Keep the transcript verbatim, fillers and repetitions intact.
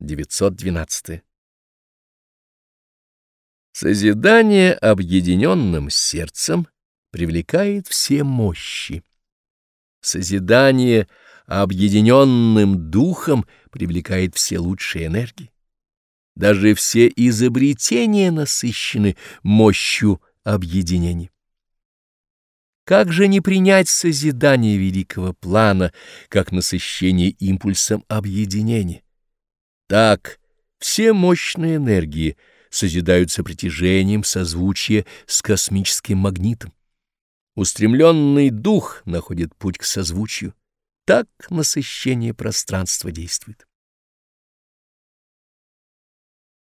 девятьсот двенадцатое. Созидание объединенным сердцем привлекает все мощи. Созидание объединенным духом привлекает все лучшие энергии. Даже все изобретения насыщены мощью объединения. Как же не принять созидание великого плана, как насыщение импульсом объединения? Так все мощные энергии созидаются притяжением созвучия с космическим магнитом. Устремленный дух находит путь к созвучию. Так насыщение пространства действует.